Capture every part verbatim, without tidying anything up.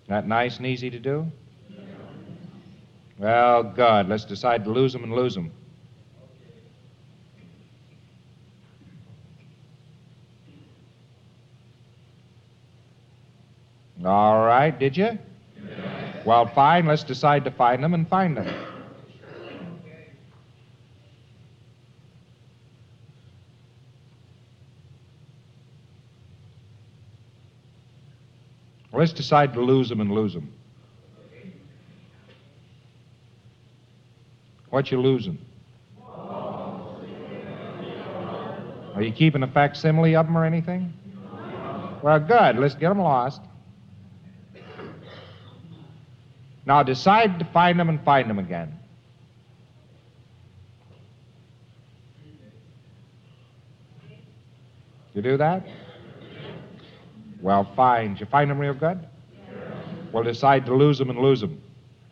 That nice and easy to do? Well, good. Let's decide to lose them and lose them. All right, did you? Yes. Well, fine. Let's decide to find them and find them. Let's decide to lose them and lose them. What you losing? Are you keeping a facsimile of them or anything? Well, good. Let's get them lost. Now decide to find them and find them again. You do that? Well, fine. Did you find them real good? Well, decide to lose them and lose them.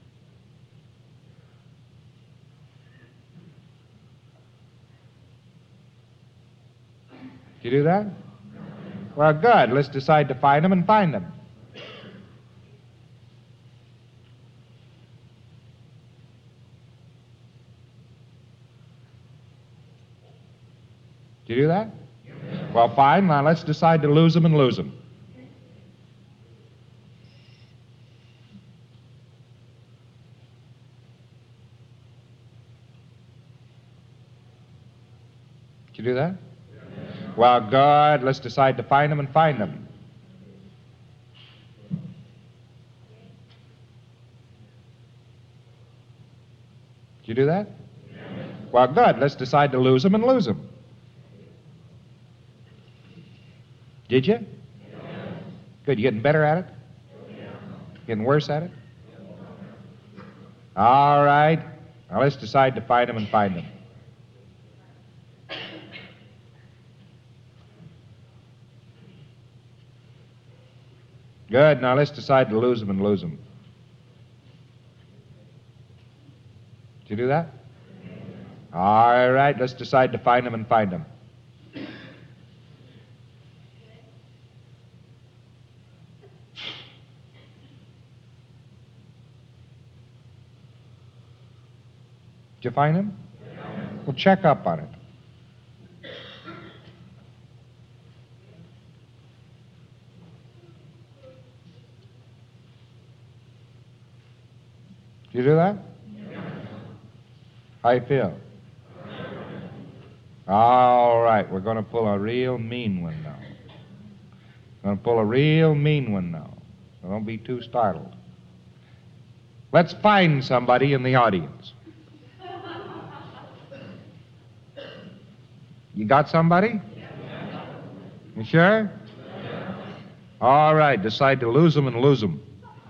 Did you do that? Well, good. Let's decide to find them and find them. Did you do that? Well, fine. Now let's decide to lose them and lose them. Did you do that? Well, good. Let's decide to find them and find them. Did you do that? Well, good. Let's decide to lose them and lose them. Did you? Good. You getting better at it? Getting worse at it? All right. Now let's decide to find them and find them. Good. Now let's decide to lose them and lose them. Did you do that? All right. Let's decide to find them and find them. Did you find him? Well, check up on it. Did you do that? How you feel? All right, we're going to pull a real mean one now. Going to pull a real mean one now. So don't be too startled. Let's find somebody in the audience. You got somebody? You sure? All right, decide to lose them and lose them.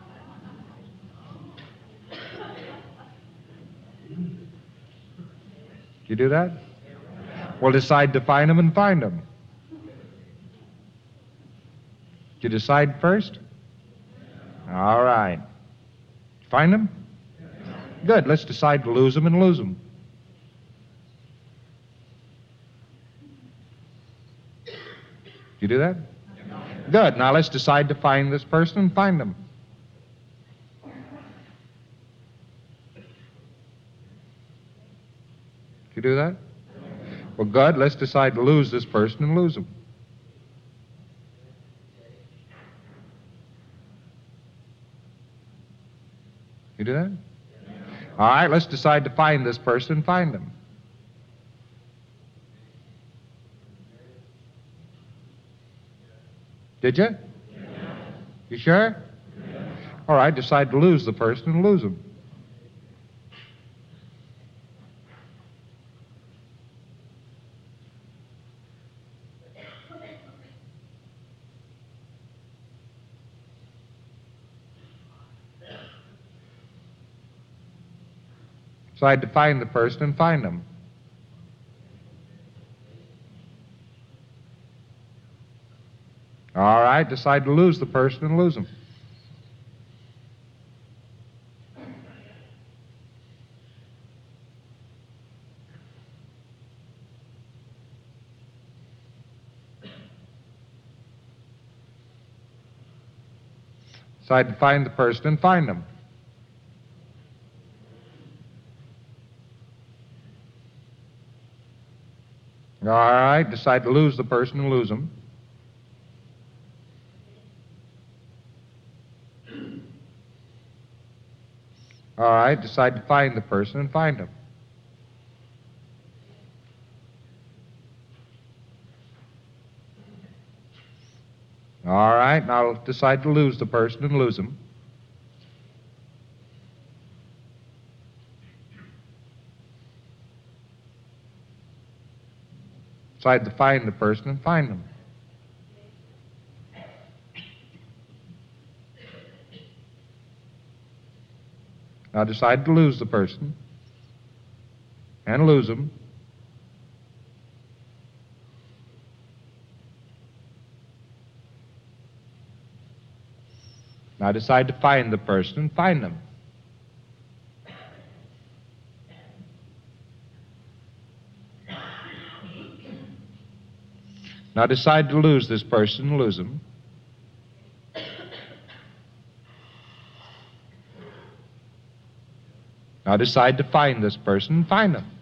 You do that? Well, decide to find them and find them. Did you decide first? All right. Find them? Good. Let's decide to lose them and lose them. Did you do that? Good. Now let's decide to find this person and find them. Did you do that? Well, good. Let's decide to lose this person and lose them. You do that? All right, let's decide to find this person and find them. Did you? You sure? All right, decide to lose the person and lose them. Decide to find the person and find them. All right, decide to lose the person and lose them. Decide to find the person and find them. All right, decide to lose the person and lose them. All right, decide to find the person and find them. All right, now decide to lose the person and lose them. Decide to find the person and find them. Now decide to lose the person and lose them. Now decide to find the person and find them. Now decide to lose this person and lose them. Now decide to find this person and find them.